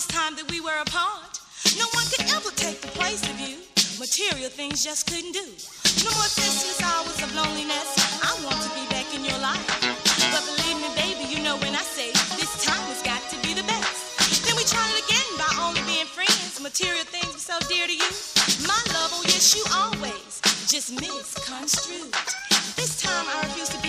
this time that we were apart. No one could ever take the place of you. Material things just couldn't do. No more senseless hours of loneliness. I want to be back in your life. But believe me, baby, you know when I say this time has got to be the best. Then we tried it again by only being friends. Material things were so dear to you. My love, oh yes, you always just misconstrued. This time I refuse to